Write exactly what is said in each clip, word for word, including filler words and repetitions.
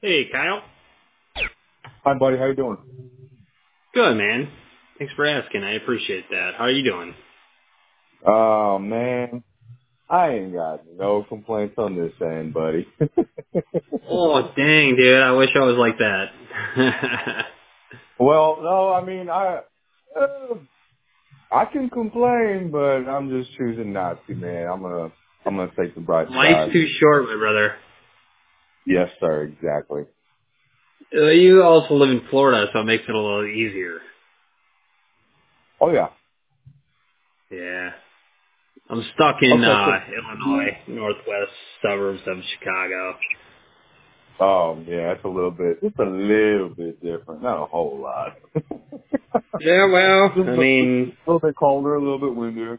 Hey, Kyle. Hi, buddy. How you doing? Good, man. Thanks for asking. I appreciate that. How are you doing? Oh, man. I ain't got no complaints on this end, buddy. Oh, dang, dude. I wish I was like that. Well, no, I mean, I uh, I can complain, but I'm just choosing not to, man. I'm gonna I'm gonna take the bright Life's side. too short, my brother. Yes, sir. Exactly. Uh, You also live in Florida, so it makes it a little easier. Oh, yeah. Yeah. I'm stuck in Okay, so uh Illinois, northwest suburbs of Chicago. um, yeah, it's a little bit, just a little bit different, not a whole lot. Yeah, well, Just I a, just mean, a little bit colder, a little bit windier.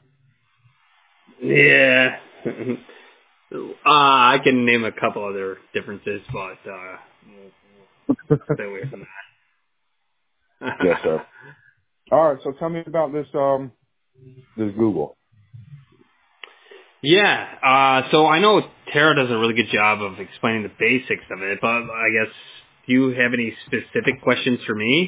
yeah. uh, I can name a couple other differences, but uh, we'll, we'll stay away from Yes, that. sir. All right, so tell me about this um this Google. Yeah, uh, so I know Tara does a really good job of explaining the basics of it, but I guess, do you have any specific questions for me?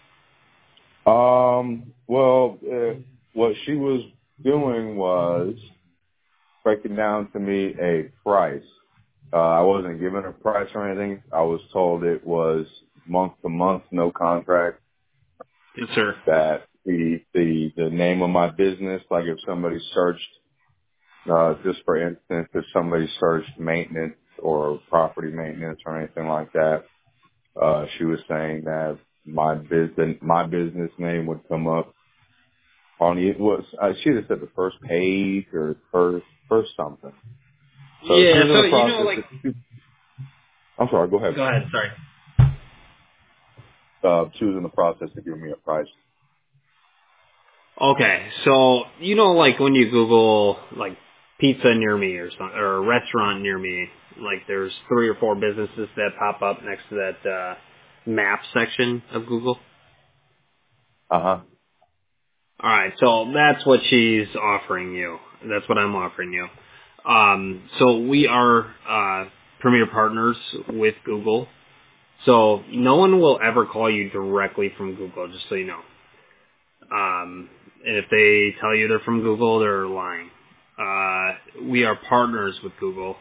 Um, well, uh, what she was doing was breaking down to me a price. Uh, I wasn't given a price or anything. I was told it was month to month, no contract. Yes, sir. That the the the name of my business, like if somebody searched, uh, just for instance, if somebody searched maintenance or property maintenance or anything like that, uh, she was saying that my business my business name would come up on it was uh, she just said the first page or first first something. So she Yeah, was in so, the you know, process. like, Of, she, I'm sorry. Go ahead. go ahead, sorry. Uh, she was in the process of giving me a price. Okay, so, you know, like, when you Google, like, pizza near me or something, or a restaurant near me, like, there's three or four businesses that pop up next to that, uh, map section of Google. Uh huh. Alright, so that's what she's offering you. That's what I'm offering you. Um, so we are uh, premier partners with Google. So no one will ever call you directly from Google, just so you know. Um, and if they tell you they're from Google, they're lying. Uh, we are partners with Google.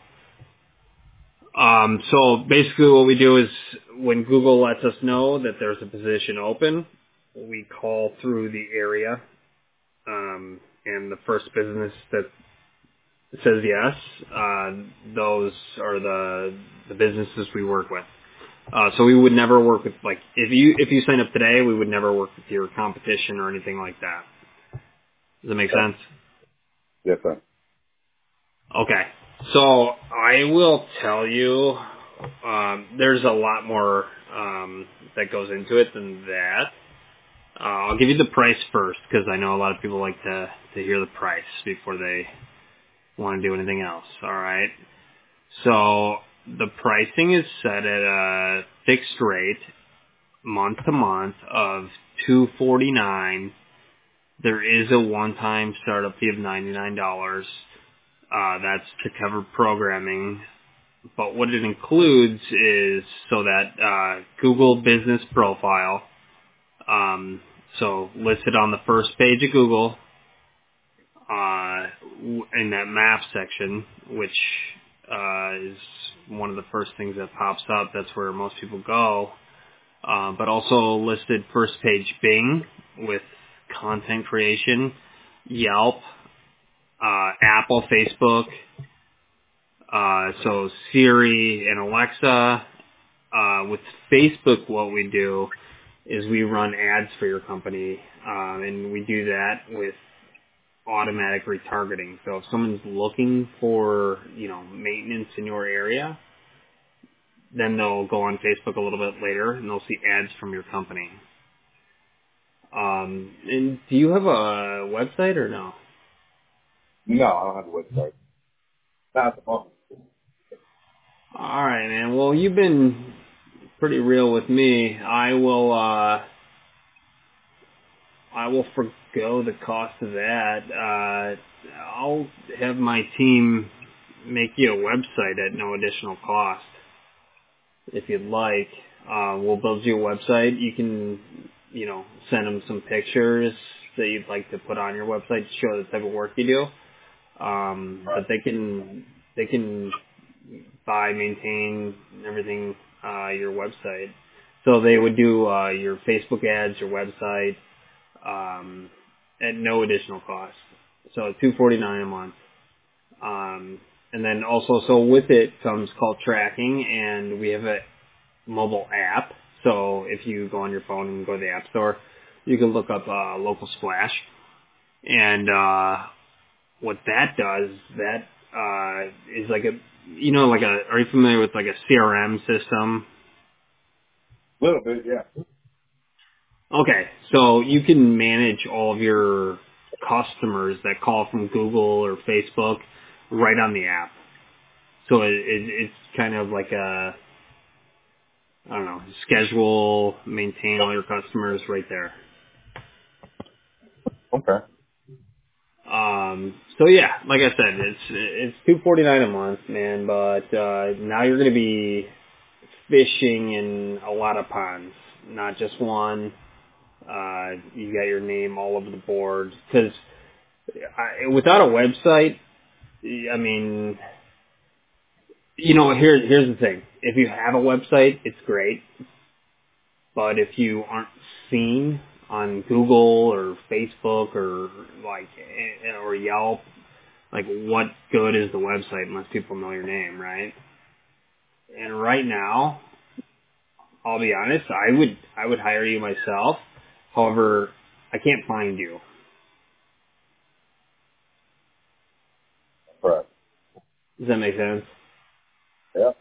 Um, so basically what we do is when Google lets us know that there's a position open, we call through the area. Um, and the first business that says yes, uh, those are the the businesses we work with. Uh, so we would never work with, like, if you if you sign up today, we would never work with your competition or anything like that. Does that make Okay. sense? Yes, sir. Okay. So I will tell you, um, there's a lot more um, that goes into it than that. Uh, I'll give you the price first because I know a lot of people like to to hear the price before they want to do anything else. All right. So the pricing is set at a fixed rate month to month of two forty nine. There is a one time startup fee of ninety nine dollars. Uh, that's to cover programming. But what it includes is so that uh, Google Business Profile, um, so listed on the first page of Google, uh, w- in that map section, which uh, is one of the first things that pops up. That's where most people go. Uh, but also listed first page Bing with content creation, Yelp, uh, Apple, Facebook, uh, so Siri and Alexa. Uh, with Facebook, what we do is we run ads for your company, uh, and we do that with automatic retargeting. So if someone's looking for, you know, maintenance in your area, then they'll go on Facebook a little bit later and they'll see ads from your company. Um, and do you have a website or no? No, I don't have a website. Not at the moment. All right, man. Well, you've been pretty real with me. I will, uh, I will forgo the cost of that. Uh, I'll have my team make you a website at no additional cost. if you'd like. Uh, we'll build you a website. You can, you know, send them some pictures that you'd like to put on your website to show the type of work you do. Um, but they can they can buy, maintain everything uh, your website. So they would do uh, your Facebook ads, your website, um, at no additional cost. So two forty nine a month. Um, and then also, so with it comes call tracking, and we have a mobile app. So if you go on your phone and go to the App Store, you can look up uh, Local Splash, and uh, what that does, that uh, is like a, you know, like a, are you familiar with like a C R M system? A little bit, yeah. Okay, so you can manage all of your customers that call from Google or Facebook right on the app. So it, it, it's kind of like a, I don't know, schedule, maintain all your customers right there. Okay. Um, so yeah, like I said, it's it's two forty nine a month, man. But uh, now you're going to be fishing in a lot of ponds, not just one. Uh, you got your name all over the board because without a website, I mean, you know, here here's the thing: if you have a website, it's great, but if you aren't seen on Google or Facebook or like eh, or Yelp, like what good is the website unless people know your name, right? And right now, I'll be honest, I would I would hire you myself. However, I can't find you. Right. Does that make sense? Yeah.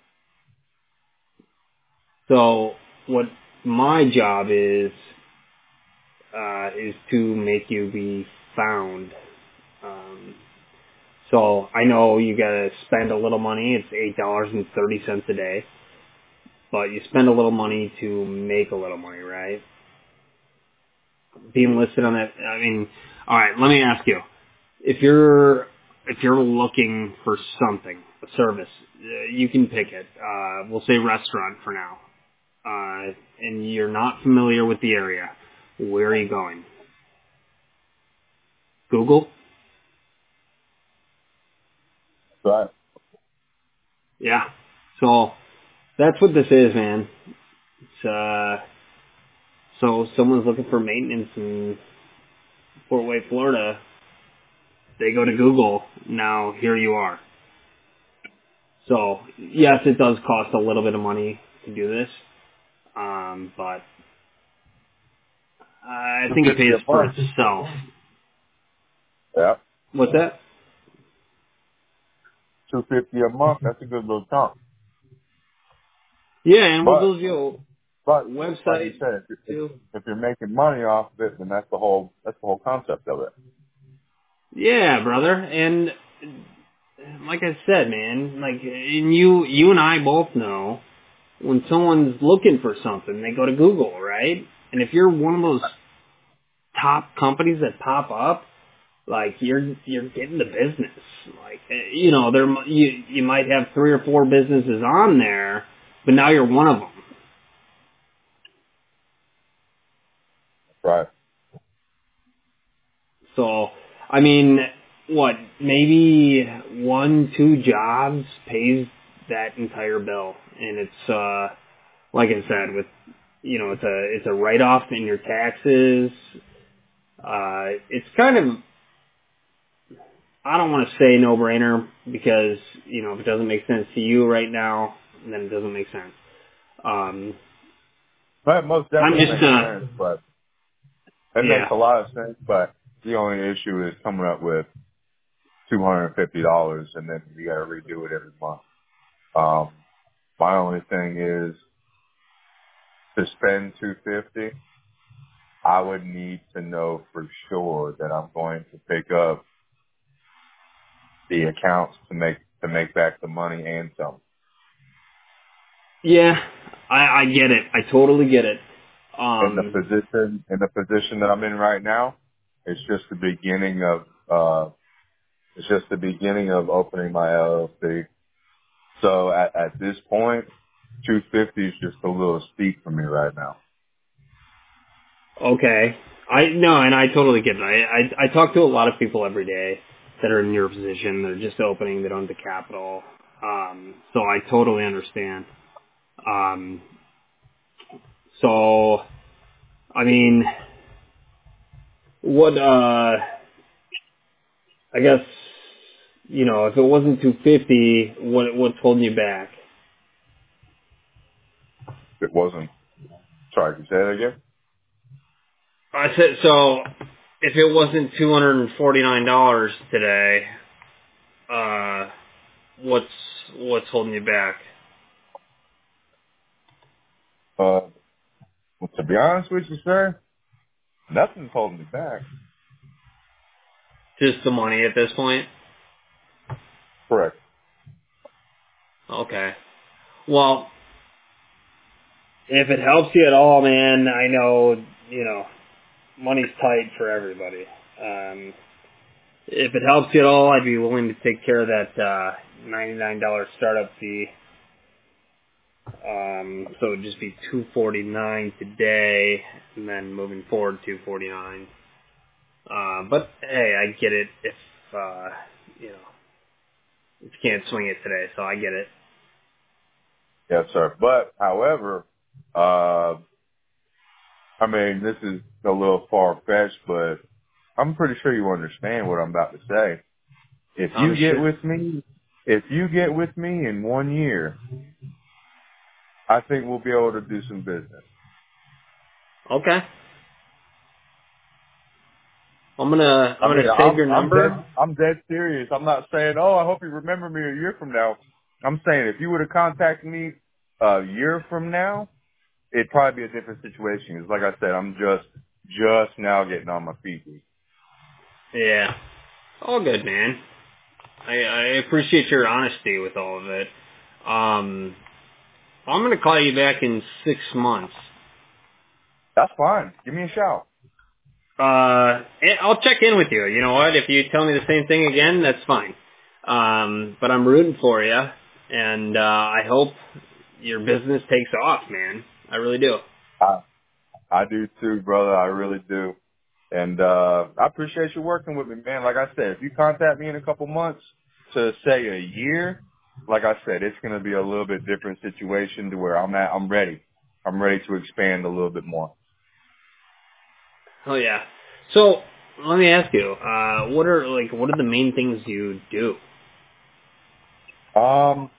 So what my job is uh, is to make you be found. Um, so I know you gotta spend a little money. It's eight dollars and thirty cents a day, but you spend a little money to make a little money, right? Being listed on that. I mean, all right. Let me ask you: if you're if you're looking for something, a service, uh, you can pick it. Uh, we'll say restaurant for now, uh, and you're not familiar with the area. Where are you going? Google? Right. Yeah. So that's what this is, man. It's uh, so if someone's looking for maintenance in Fort Wayne, Florida. They go to Google. Now here you are. So yes, it does cost a little bit of money to do this, um, but I Two think it fifty pays a for month. itself. Yeah. What's that? Two fifty a month. That's a good little chunk. Yeah, and we'll But build you a but like you website said, if, if too. if you're making money off of it, then that's the whole that's the whole concept of it. Yeah, brother. And like I said, man, like and you, you and I both know when someone's looking for something, they go to Google, right? And if you're one of those top companies that pop up, like you're you're getting the business. Like eh, you know, there mi- you you might have three or four businesses on there, but now you're one of them. Right. So, I mean, what, maybe one, two jobs pays that entire bill. And it's, uh, like I said, with, you know, it's a, it's a write-off in your taxes. Uh, it's kind of, I don't want to say no-brainer because, you know, if it doesn't make sense to you right now, then it doesn't make sense. Um, That most I'm definitely just, makes uh, sense, but it makes yeah. a lot of sense. But the only issue is coming up with two hundred and fifty dollars, and then you got to redo it every month. Um, my only thing is to spend two fifty. I would need to know for sure that I'm going to pick up the accounts to make to make back the money and some. Yeah, I, I get it. I totally get it. In the Um, position in the position that I'm in right now, it's just the beginning of uh it's just the beginning of opening my L L C. So at, at this point, two fifty is just a little steep for me right now. Okay. I no, and I totally get it. I, I I talk to a lot of people every day that are in your position. They're just opening. They don't have the capital. Um, so I totally understand. Um, so I mean, what? Uh, I guess you know, if it wasn't two fifty, what what's holding you back? It wasn't. Sorry, can you say that again? I said so. If it wasn't two hundred and forty nine dollars today, uh, what's what's holding you back? Uh, well, to be honest with you, sir, nothing's holding me back. Just the money at this point? Correct. Okay. Well, if it helps you at all, man, I know, you know, money's tight for everybody. Um, if it helps you at all, I'd be willing to take care of that uh, ninety-nine dollars startup fee. Um, so it would just be two forty-nine today, and then moving forward two forty-nine. Uh, but hey, I get it if uh, you know if you can't swing it today, so I get it. Yes, sir. But, however, uh, I mean, this is a little far-fetched, but I'm pretty sure you understand what I'm about to say. If I'm you get sure. with me, if you get with me in one year, I think we'll be able to do some business. Okay. I'm gonna I'm I mean, gonna save I'm your I'm dead number. I'm dead serious. I'm not saying, oh, I hope you remember me a year from now. I'm saying if you would have contacted me a year from now, it'd probably be a different situation. 'Cause like I said, I'm just just now getting on my feet. Yeah. All good, man. I, I appreciate your honesty with all of it. Um, I'm gonna call you back in six months. That's fine. Give me a shout. Uh, and I'll check in with you. You know what? If you tell me the same thing again, that's fine. Um, but I'm rooting for you, and uh, I hope your business takes off, man. I really do. I I do too, brother. I really do. And uh I appreciate you working with me, man. Like I said, if you contact me in a couple months to say a year, like I said, it's gonna be a little bit different situation to where I'm at. I'm ready. I'm ready to expand a little bit more. Oh yeah. So let me ask you, uh, what are like what are the main things you do? Um,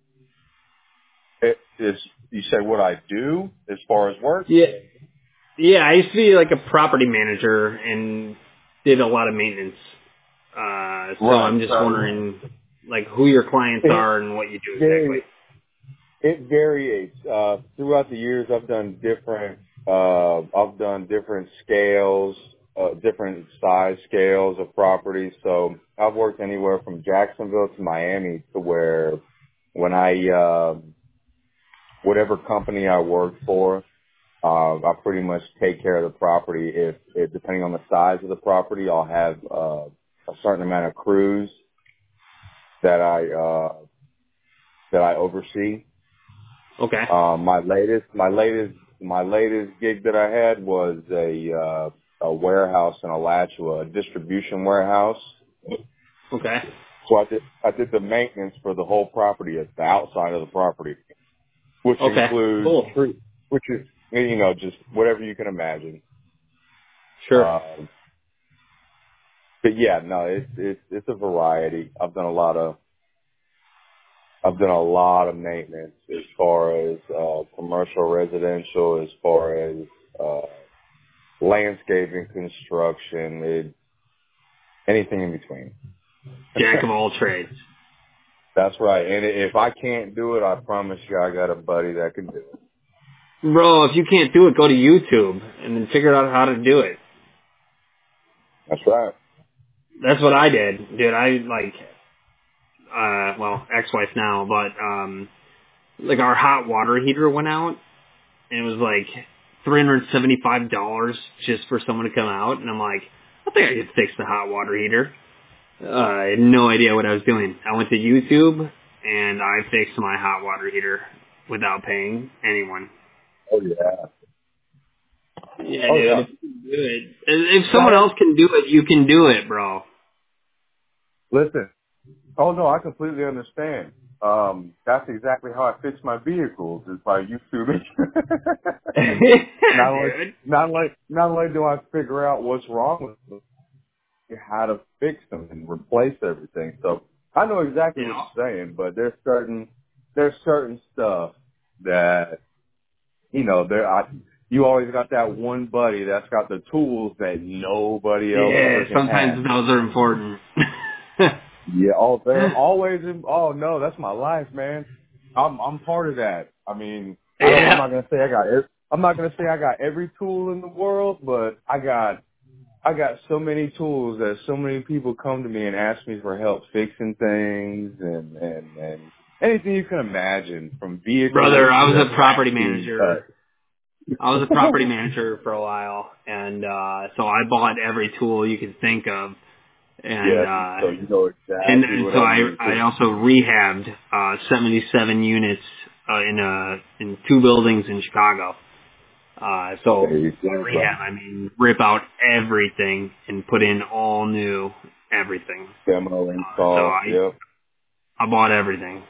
it is you say what I do as far as work? Yeah. Yeah, I used to be like a property manager and did a lot of maintenance. Uh, so Right. I'm just So wondering, like, who your clients it are and what you do exactly. varies. It varies. Uh, throughout the years, I've done different. Uh, I've done different scales, uh, different size scales of properties. So I've worked anywhere from Jacksonville to Miami, to where when I uh, whatever company I work for, uh, I pretty much take care of the property. If, if depending on the size of the property, I'll have uh, a certain amount of crews that I uh, that I oversee. Okay. Um, my latest, my latest, my latest gig that I had was a uh, a warehouse in Alachua, a distribution warehouse. Okay. So I did I did the maintenance for the whole property, at the outside of the property, which Okay. includes, Cool. which is you know just whatever you can imagine. Sure. Um, but yeah, no, it's it's it's a variety. I've done a lot of I've done a lot of maintenance as far as uh, commercial, residential, as far as uh, landscaping, construction, it, anything in between. Jack of all trades. That's right. And if I can't do it, I promise you I got a buddy that can do it. Bro, if you can't do it, go to YouTube and then figure out how to do it. That's right. That's what I did. Dude, I, like, uh, well, ex-wife now, but, um, like, our hot water heater went out, and it was, like, three hundred seventy-five dollars just for someone to come out, and I'm like, I think I could fix the hot water heater. Uh, I had no idea what I was doing. I went to YouTube, and I fixed my hot water heater. without paying anyone. Oh yeah. Yeah, Oh dude. yeah. If you can do it, if Not someone else can do it, you can do it, bro. listen. Oh no, I completely understand. Um, that's exactly how I fix my vehicles is by YouTubing. not only, Dude. not only, not only do I figure out what's wrong with them, how to fix them and replace everything. So I know exactly You what know. you're saying, but there's certain, there's certain stuff that you know there. I, you always got that one buddy that's got the tools that nobody else Yeah, freaking sometimes has. those are important. Yeah, oh, they're always in. Oh no, that's my life, man. I'm I'm part of that. I mean, I don't. I'm Yeah. not gonna say I got. ev- I'm not gonna say I got every tool in the world, but I got. I got so many tools that so many people come to me and ask me for help fixing things and and and anything you can imagine, from Brother, vehicles I was to a grass property being manager. cut. I was a property manager for a while, and uh so I bought every tool you could think of, and Yeah, uh so you know and, exactly and what so I I mean. I 'Cause also rehabbed uh seventy-seven units uh, in uh in two buildings in Chicago. Uh so there you by go, bro. rehab I mean rip out everything and put in all new everything. Demo Uh, so install. I Yep. I bought everything.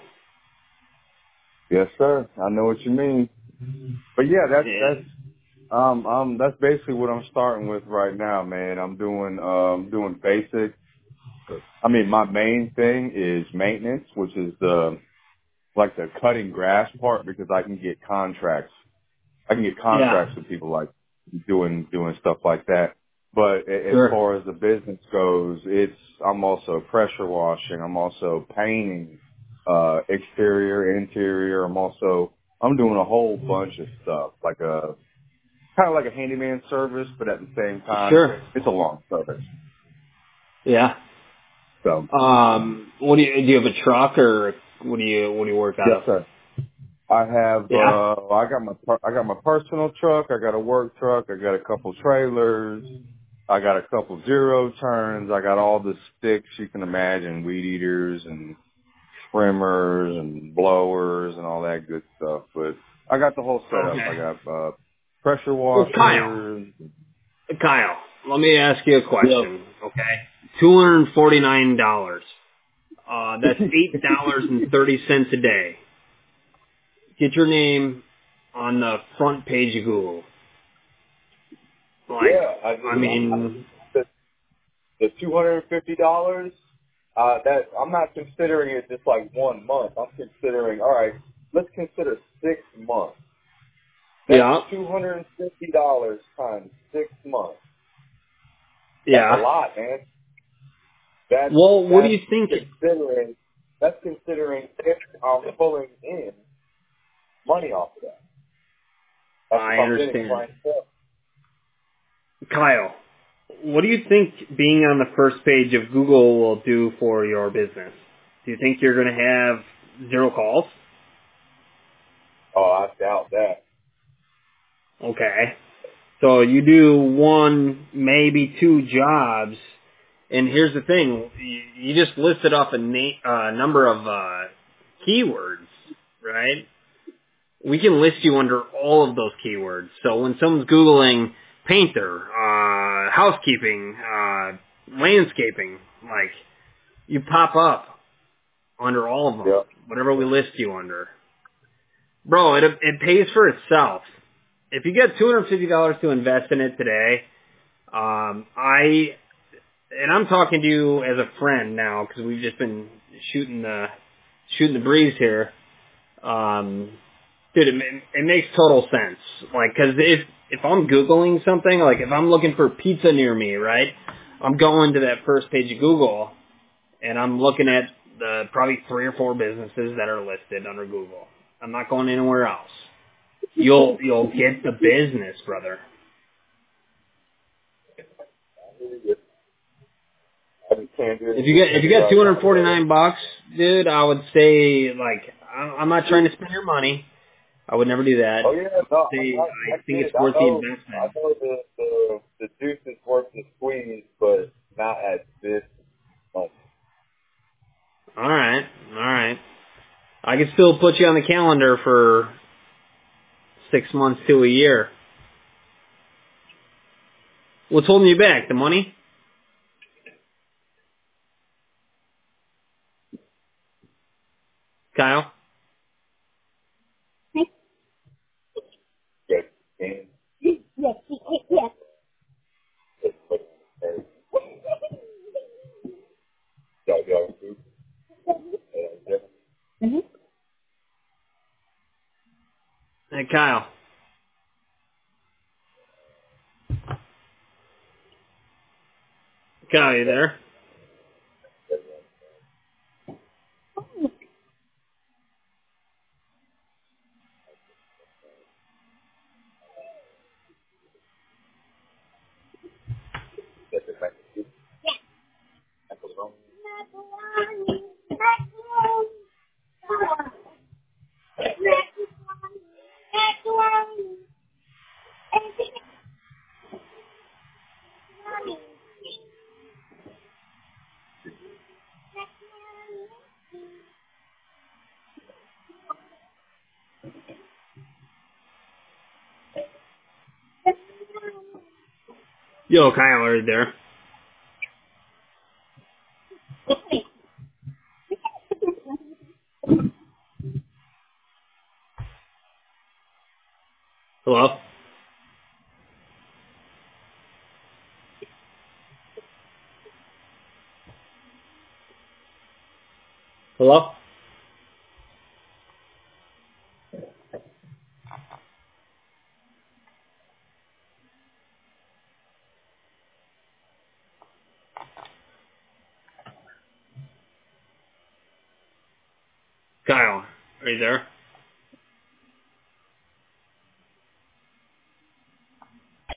Yes, sir. I know what you mean. But yeah, that's Yeah. that's um um that's basically what I'm starting with right now, man. I'm doing um doing basic. I mean, my main thing is maintenance, which is the like the cutting grass part, because I can get contracts. I can get Yeah. contracts with people like doing doing stuff like that. But a- as Sure. far as the business goes, it's I'm also pressure washing. I'm also painting, uh, exterior, interior. I'm also I'm doing a whole bunch of stuff, like a kind of like a handyman service, but at the same time, Sure. it's a long service. Yeah. So Um, what do you do? You have a truck, or what do you what do you work out yes, of? sir. I have Yeah. uh I got my per- I got my personal truck. I got a work truck. I got a couple trailers. I got a couple zero turns. I got all the sticks you can imagine, weed eaters and trimmers and blowers and all that good stuff. But I got the whole setup. Okay. I got uh pressure Well, Kyle, washers. Kyle, let me ask you a Yeah. question. Okay. Two hundred and forty nine dollars. Uh, that's eight dollars and thirty cents a day. Get your name on the front page of Google. Like, Yeah, I I mean, mean, the, the two hundred and fifty dollars. Uh, that I'm not considering it just like one month. I'm considering, all right, let's consider six months. That's yeah, two hundred and fifty dollars times six months. That's a yeah. lot, man. That's Well, what do that's you think? considering that's considering if I'm pulling in money off of that. That's if I I'm getting understand. clientele. Kyle, what do you think being on the first page of Google will do for your business? Do you think you're going to have zero calls? Oh, I doubt that. Okay. So you do one, maybe two jobs, and here's the thing. You you just listed off a na- uh, number of uh, keywords, right? We can list you under all of those keywords. So when someone's Googling painter, uh, housekeeping, uh, landscaping, like, you pop up under all of them, Yep. whatever we list you under. Bro, it it pays for itself. If you get two hundred fifty dollars to invest in it today, um, I and I'm talking to you as a friend now because we've just been shooting the shooting the breeze here. Um, dude, it, it makes total sense. Like, because if if I'm googling something, like if I'm looking for pizza near me, right, I'm going to that first page of Google and I'm looking at the probably three or four businesses that are listed under Google. I'm not going anywhere else. You'll you'll get the business, brother. I just can't do If it you get if you differently got right two hundred now, forty brother. nine bucks, dude, I would say like I- I'm not trying to spend your money. I would never do that. Oh yeah, I would no, I, say I, I I think get it. it's I worth the know, I investment. know the the the juice is worth the squeeze, but not at this moment. All right, all right. I can still put you on the calendar for six months to a year. What's holding you back? The money? Kyle? Yes. Yes. Yes. Yes. Mm-hmm. Hey, Kyle. Kyle, you there? Yo, Kyle, are you there? Hello? Hello? Kyle, are you there?